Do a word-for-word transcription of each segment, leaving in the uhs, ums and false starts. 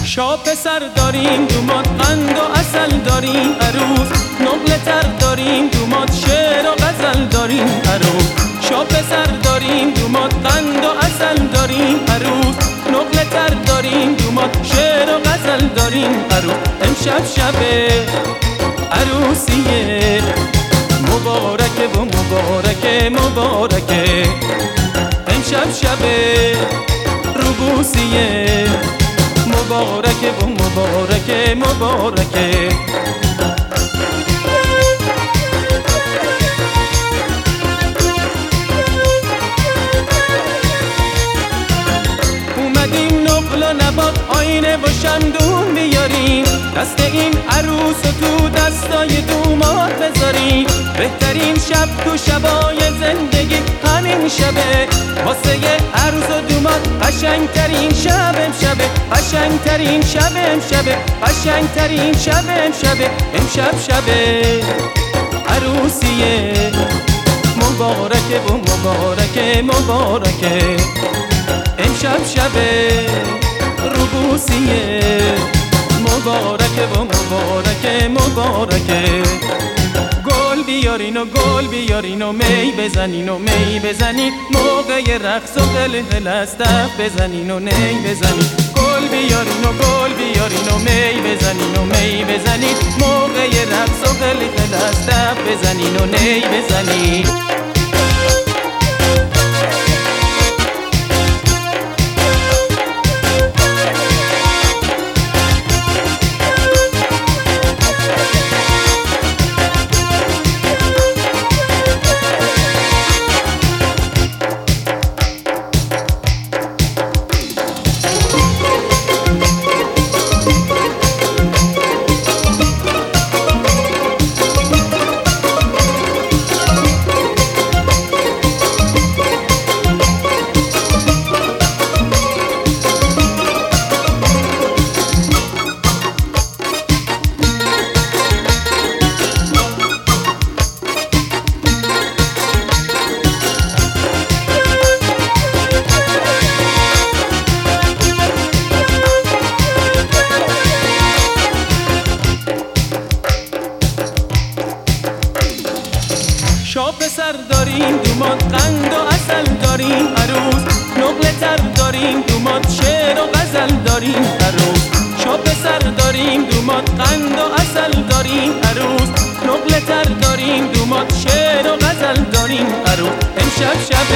شا پسر داریم دومات قند و اصل داریم عروس، نقل تر داریم دومات شعر و غزل داریم عروس. شا پسر داریم دومات قند و اصل داریم عروس، نقل تر داریم دومات شعر و غزل داریم عروس. امشب شب عروسیه مبارکه و مبارکه مبارکه، امشب شب روبوسیه مبارکه و مبارکه مبارکه. اومدیم نقل و نبات آینه و شمدون بیاریم، دست این عروس و تو دستای دومات بذاریم. بهترین شب تو شبای زندگی همین شبه، واسه عروس و دومات قشنگترین شب امشبه، قشنگترین شب امشبه، قشنگترین شب امشبه. امشب شبه عروسیه مبارکه و مبارکه مبارکه، امشب شبه روبوسیه مبارکه و مبارکه مبارکه. گل بیارین و گل بیارین و می بزنین و می بزنین، موقع رقص و قلقل از دف بزنین و نی بزنین. گل بیارین و گل بیارین و می بزنین و می بزنین، موقع رقص و قلقل از دف بزنین و نی بزنین. شا پسر داریم دومات قند و اصل داریم عروس، نقل تر داریم دومات شعر و غزل داریم عروس. شا پسر داریم دومات قند و اصل داریم عروس، نقل تر داریم دومات شعر و غزل داریم عروس. امشب شب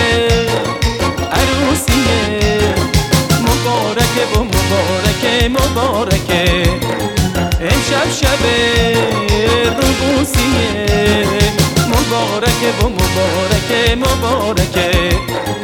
عروسیه مبارکه و مبارکه مبارکه، امشب شب روبوسیه مبارکه و مبارکه مبارکه.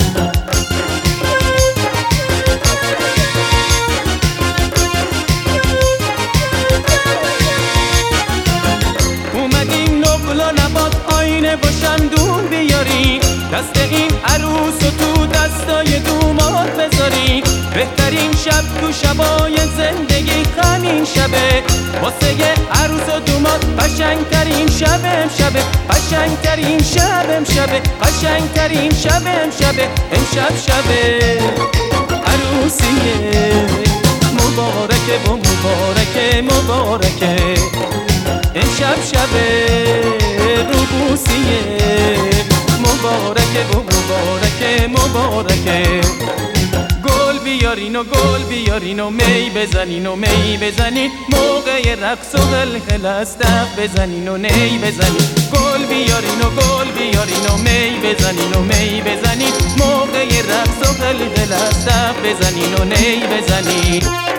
اومدیم نقل و نبات آینه و شمدون بیاریم، دست این عروس و تو دستای دومات بذاریم. بهترین شب تو شبای زندگی همین شبه، واسه عروس و دومات قشنگترین شب امشبه، قشنگترین شب امشبه، قشنگترین شب امشبه. امشب شبه عروسیه مبارکه و مبارکه مبارکه، امشب شبه روبوسیه مبارکه و مبارکه مبارکه. گل بیارین و گل بیارین و می بزنین و می بزنین، موقع رقص و قلقل از دف بزنین و نی بزنین. گل بیارین و گل بیارین و می بزنین و می بزنین، موقع رقص و قلقل از دف بزنین و نی بزنین.